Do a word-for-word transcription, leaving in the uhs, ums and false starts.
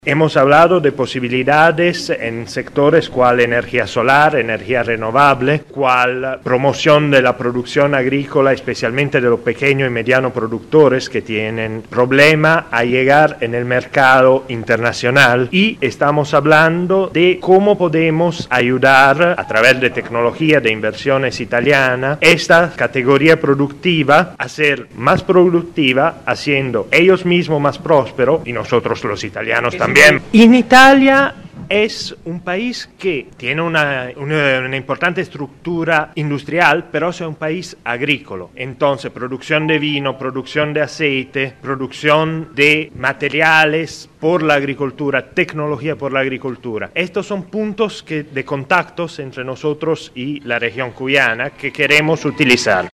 Hemos hablado de posibilidades en sectores cual energía solar, energía renovable, cual promoción de la producción agrícola, especialmente de los pequeños y medianos productores que tienen problema a llegar en el mercado internacional. Y estamos hablando de cómo podemos ayudar a través de tecnología de inversiones italiana esta categoría productiva a ser más productiva, haciendo ellos mismos más prósperos y nosotros los italianos también. También. En Italia es un país que tiene una, una, una importante estructura industrial, pero es un país agrícola. Entonces, producción de vino, producción de aceite, producción de materiales por la agricultura, tecnología por la agricultura. Estos son puntos que, de contactos entre nosotros y la región cuyana que queremos utilizar.